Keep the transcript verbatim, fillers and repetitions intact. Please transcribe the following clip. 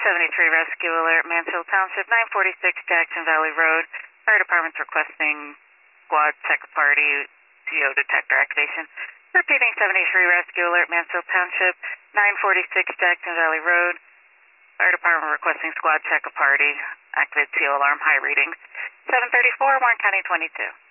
seventy-three rescue alert, Mansfield Township, nine forty-six Jackson Valley Road. Fire department's requesting squad check party, C O detector activation. Repeating seventy-three rescue alert, Mansfield Township, nine forty-six Jackson Valley Road. Fire department requesting squad check a party. Activate C O alarm, high readings. seven thirty-four, Warren County twenty-two.